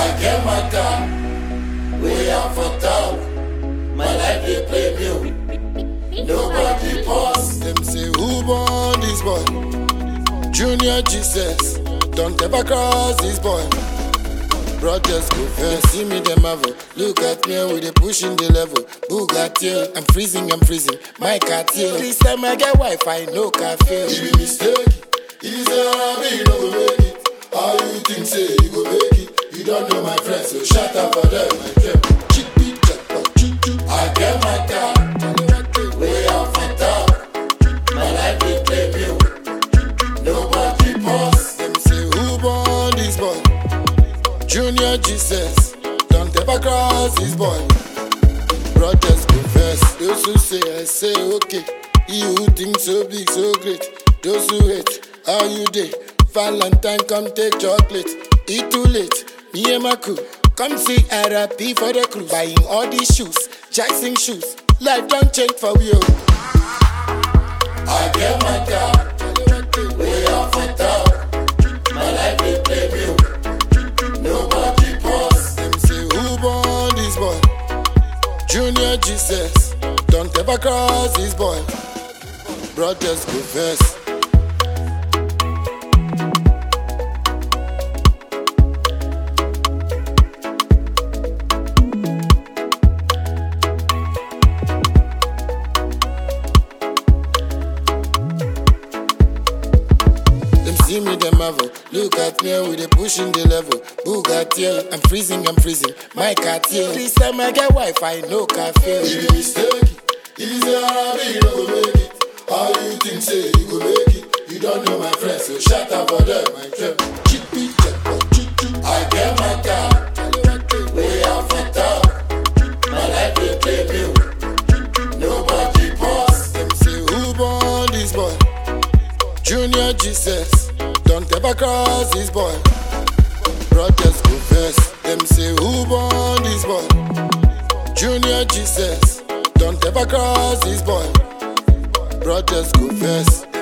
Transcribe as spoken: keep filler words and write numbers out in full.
I get my car, way out for town. My life they play me. Nobody pause. Them say who born this boy? Junior Jesus. Don't ever cross this boy. Brothers go first. See me them have a look at me with they pushing the level. Bugatti, I'm freezing, I'm freezing. My cartier. This time I get Wi-Fi, no cafe. You be mistake. Easy on me, you no go make it. How you think say you go make it? You don't know my friends, so shut up for them, my friend. I get my car, way out for town. My life they play me. Nobody pause. Them say who born this boy? Junior Jesus. Don't ever cross this boy. Brothers go first. Those who say I say okay. You who think so big, so great. Those who hate, how you day? Valentine come take chocolate. It too late. Me and my crew. Come see R I P for the crew. Buying all these shoes, Jackson shoes. Life don't change for you. I get my car, way out for town. My life they play me. Nobody pause. Them say who born this boy? Junior Jesus. Don't ever cross this boy. Brothers go first. See me them have a look at me with they pushing the level. Bugatti, I'm freezing, I'm freezing. My cartier. This time I get Wi-Fi, no cafe. You be mistake. Easy on me, you no go make it. How you think say you go make it? You don't know my friends, so shut up for them, my friend. I get my car, way out for town. My life they play me. Nobody pause. Them say who born this boy? Junior Jesus. Don't ever cross this boy. Brothers go first. Them say who born this boy? Junior Jesus. Don't ever cross this boy. Brothers go first.